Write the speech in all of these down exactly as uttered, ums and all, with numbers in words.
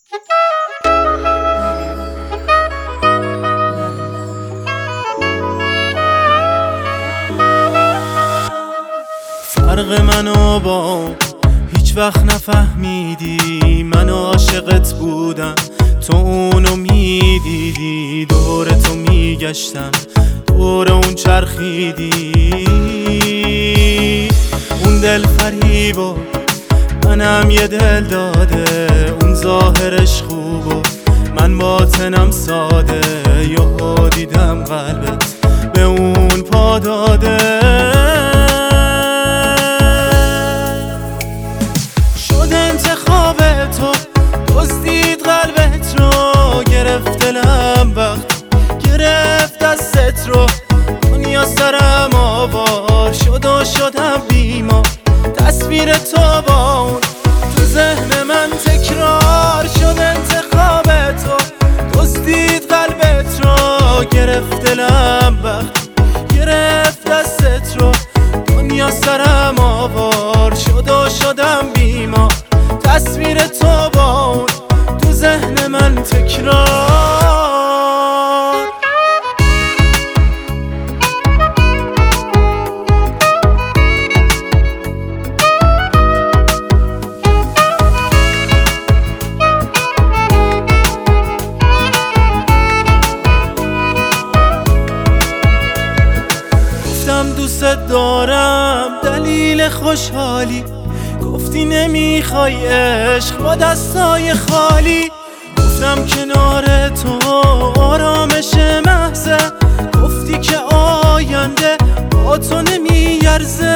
فرق منو با هیچ وقت نفهمیدی، من عاشقت بودم تو اونو میدیدی، دور تو میگشتم دور اون چرخیدی. اون دل فریبا منم یه دل داده، اون ظاهرش خوب و من باطنم ساده، یهو دیدم قلبت به اون پا داده. شد انتخاب تو دزدید قلبت رو، گرفت دلم وقت گرفت دستت رو، دنیا سرم آوار شد و شدم بیمار. تصویر تو با اون تو ذهن من تکرار شد. انتخاب تو دزدید قلبت رو، گرفت دلم وقت گرفت دستت رو، دنیا سرم آوار شد و شدم بیمار. تصویر تو با اون تو ذهن من تکرار. دوست دارم دلیل خوشحالی، گفتی نمیخوای عشق با دستای خالی. گفتم کنار تو آرامش محضه، گفتی که آینده با تو نمیارزه.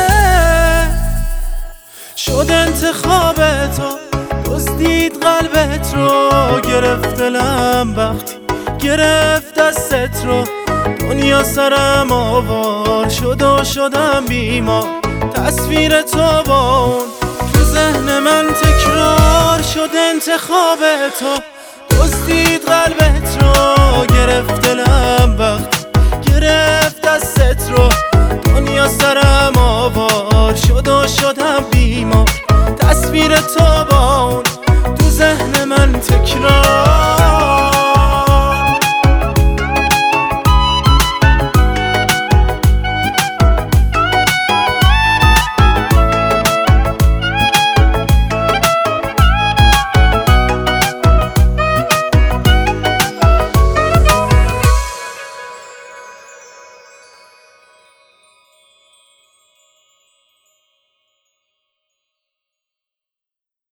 شد انتخاب تو دزدید قلبت رو، گرفت دلم وقتی گرفت دستت رو، دنیا سرم آوار شد و شدم بیمار. تصویر تو با اون تو ذهن من تکرار شد. انتخاب تو دزدید قلبت رو، گرفت دلم وقت گرفت دستت رو، دنیا سرم آوار شد و شدم بیمار. تصویر تو با